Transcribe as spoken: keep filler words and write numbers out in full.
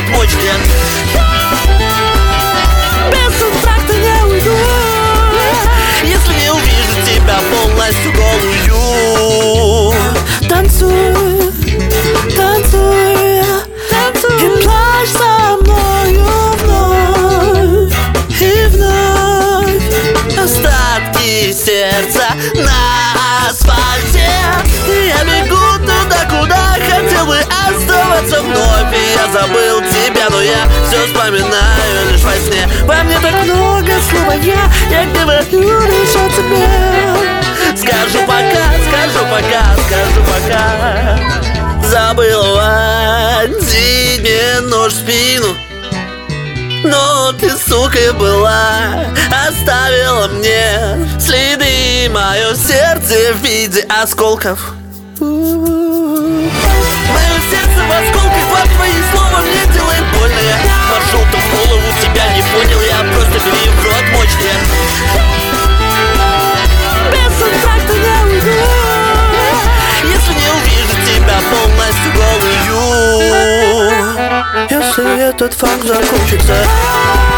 отмочки. Без контракта не уйду, если не увижу тебя полностью голую. танцуй, танцуй, танцуй и плачь со мною вновь и вновь. Остатки сердца на асфальте, я бегу туда, куда хотел бы оставаться вновь. И я забыл тебя, но я все вспоминаю лишь во сне. Во мне так много слова я, я говорю лишь о тебе. Скажу пока, скажу пока, скажу пока. Забыл вонзить мне нож в спину, но ты, сука, была. Оставила мне следы, мое сердце в виде осколков. Мое сердце в осколках, вам твои слова мне делает больно. Я маршрутом в голову тебя не понял, я просто беру отмочки. Без контракта не уйду, если не увижу тебя полностью голую. если этот факт закончится.